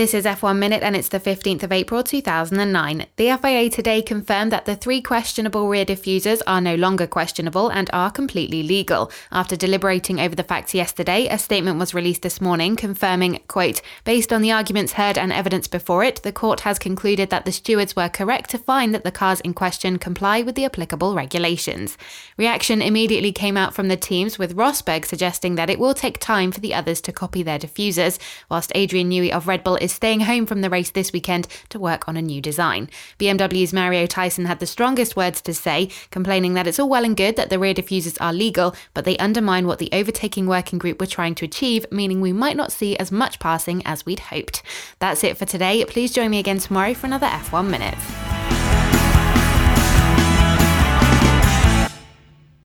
This is F1 Minute and it's the 15th of April 2009. The FIA today confirmed that the 3 questionable rear diffusers are no longer questionable and are completely legal. After deliberating over the facts yesterday, a statement was released this morning confirming, quote, "Based on the arguments heard and evidence before it, the court has concluded that the stewards were correct to find that the cars in question comply with the applicable regulations." Reaction immediately came out from the teams, with Rosberg suggesting that it will take time for the others to copy their diffusers, whilst Adrian Newey of Red Bull is staying home from the race this weekend to work on a new design. BMW's Mario Tyson had the strongest words to say, complaining that it's all well and good that the rear diffusers are legal, but they undermine what the overtaking working group were trying to achieve, meaning we might not see as much passing as we'd hoped. That's it for today. Please join me again tomorrow for another F1 Minute.